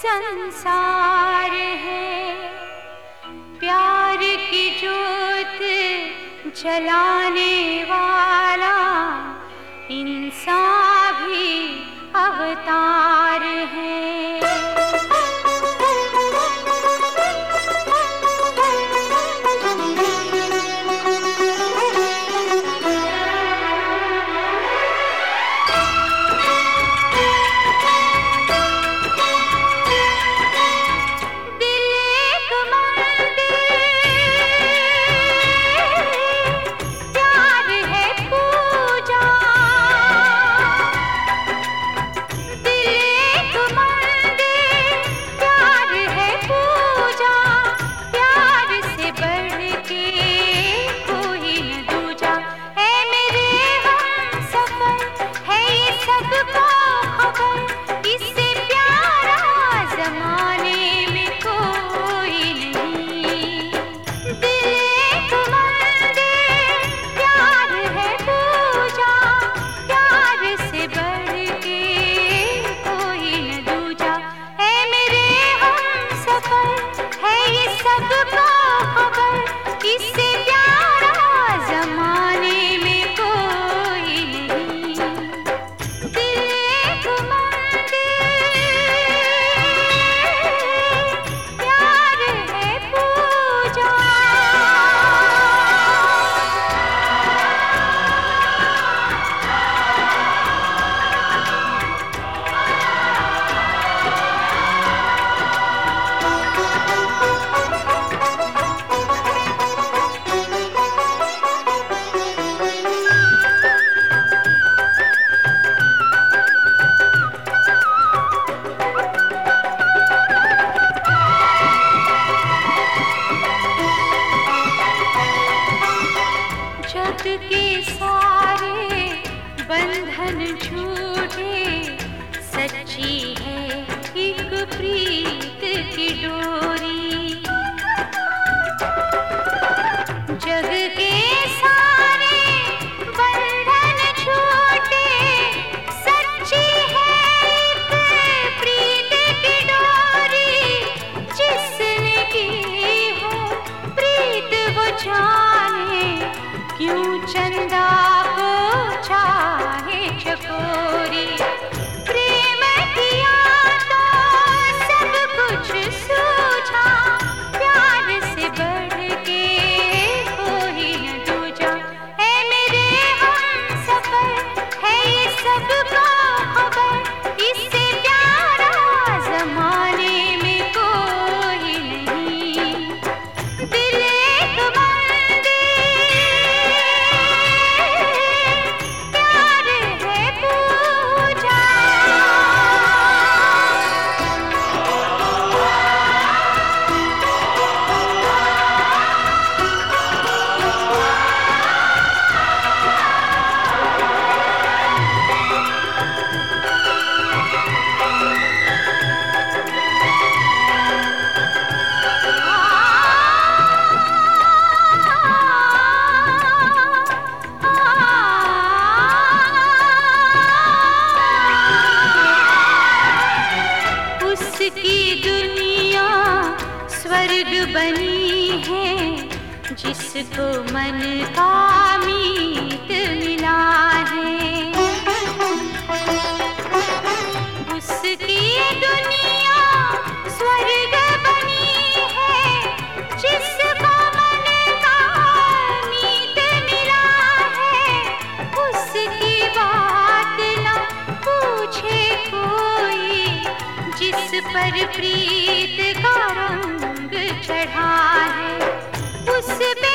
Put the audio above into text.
संसार है। प्यार की जोत जलाने वाला इंसान भी अवतार है। के सारे बंधन झूठे, सच्ची है एक प्रीत की डोरी। जग के सारे बंधन झूठे, सच्ची है एक प्रीत की डोरी। जिसने की हो प्रीत वो जाने, क्यों चंदा को चाहे चकोरी। प्रेम किया तो सब कुछ सूझा, प्यार से बढ़ के कोई न दूजा। है मेरे हमसफर है ये सबको खबर, इससे प्यारा जमाने में कोई नहीं। दिल एक की दुनिया स्वर्ग बनी है, जिसको मन का मीत मिला है। उसकी दुनिया स्वर्ग बनी है, जिसको मन का मीत मिला है। उसकी बात न पूछे कोई, जिस पर प्रीत का रंग चढ़ा है। उस पे